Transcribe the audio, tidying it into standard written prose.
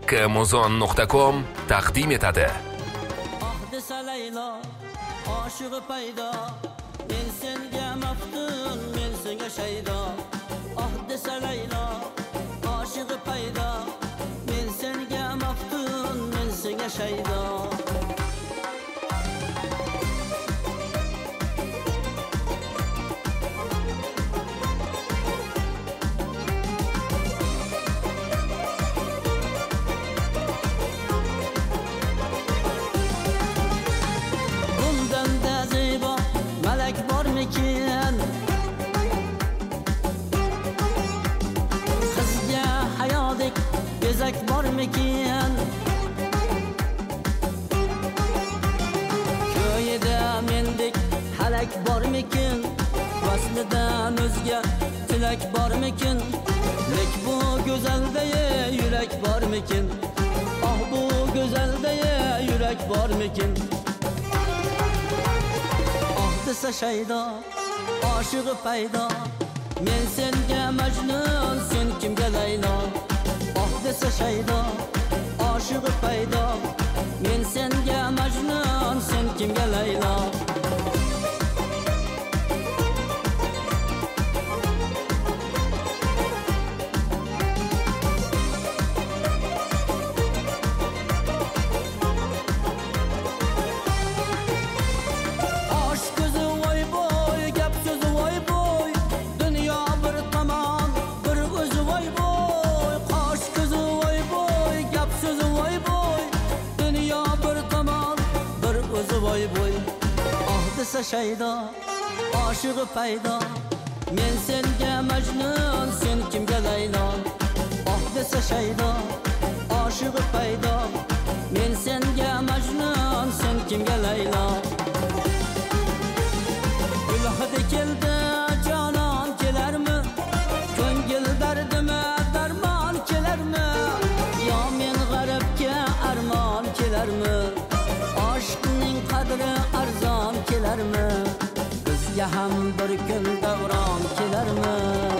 kmuzon.com taqdim etadi. Ah desa Laylo, oshig'i paydo, men senga maftun, men senga shaydo. Ah desa Laylo, oshig'i paydo, men senga maftun, men senga shaydo. Qizga hayodek bezak bormikin? Ko'yida mendek halak bormikin? Vaslidan o'zga tilak bormikin? Lek bu go'zalda yurak bormikin? Ah bu go'zalda yurak bormikin? Desa shaydo, oshig'i paydo, men senga majnun, sen kimga Laylo. Oh desa shaydo, oshig'i paydo, men senga majnun, sen kimga Laylo. Desa shaydo, oshig'i paydo, men senga majnun, sen kimga Laylo. Oh desa shaydo, oshig'i paydo, men senga majnun, sen kimga Laylo. Gulhidi keldi jonon kelarmi? Ko'ngil dardima darmon kelarmi? Yo men g'aribga armon kelarmi? Aşkning qadri arzon kelarmi? Bizga ham bir kun davron kelarmi?